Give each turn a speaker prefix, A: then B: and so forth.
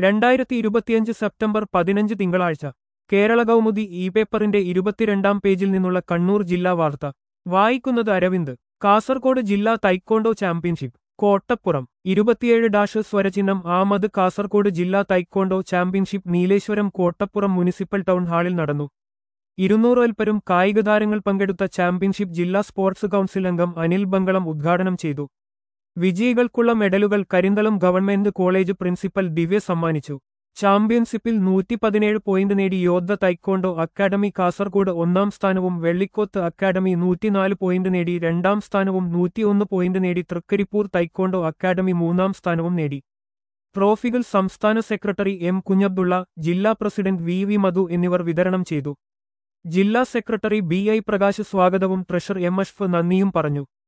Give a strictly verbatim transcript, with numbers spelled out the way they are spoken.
A: രണ്ടായിരത്തി ഇരുപത്തിയഞ്ച് സെപ്റ്റംബർ പതിനഞ്ച് തിങ്കളാഴ്ച കേരള കൗമുദി ഇ പേപ്പറിന്റെ ഇരുപത്തിരണ്ടാം പേജിൽ നിന്നുള്ള കണ്ണൂർ ജില്ലാ വാർത്ത വായിക്കുന്നത് അരവിന്ദ്. കാസർകോട് ജില്ലാ തൈക്കോണ്ടോ ചാമ്പ്യൻഷിപ്പ് കോട്ടപ്പുറം. ഇരുപത്തിയേഴ് ഡാഷ് സ്വരചിഹ്നം ആമത് കാസർകോട് ജില്ലാ taekwondo championship Nileshwaram Kottappuram municipal town ഹാളിൽ നടന്നു. ഇരുന്നൂറോൽപ്പരും കായികതാരങ്ങൾ പങ്കെടുത്ത ചാമ്പ്യൻഷിപ്പ് ജില്ലാ സ്പോർട്സ് കൗൺസിൽ അംഗം അനിൽ ബംഗളം ഉദ്ഘാടനം ചെയ്തു. വിജയികൾക്കുള്ള മെഡലുകൾ Karinthalam government college principal Divya സമ്മാനിച്ചു. ചാമ്പ്യൻഷിപ്പിൽ നൂറ്റി പതിനേഴ് പോയിന്റ് നേടി യോദ്ധ തൈക്കോണ്ടോ അക്കാദമി കാസർകോട് ഒന്നാം സ്ഥാനവും വെള്ളിക്കോത്ത് അക്കാദമി നൂറ്റിനാല് പോയിന്റ് നേടി രണ്ടാം സ്ഥാനവും നൂറ്റിയൊന്ന് പോയിന്റ് നേടി തൃക്കരിപ്പൂർ തൈക്കോണ്ടോ അക്കാദമി മൂന്നാം സ്ഥാനവും നേടി. ട്രോഫികൾ സംസ്ഥാന സെക്രട്ടറി എം കുഞ്ഞബ്ദുള്ള, ജില്ലാ പ്രസിഡന്റ് വി വി മധു എന്നിവർ വിതരണം ചെയ്തു. ജില്ലാ സെക്രട്ടറി ബി ഐ പ്രകാശ് സ്വാഗതവും ട്രഷറർ എം അഷ്ഫ് നന്ദിയും പറഞ്ഞു.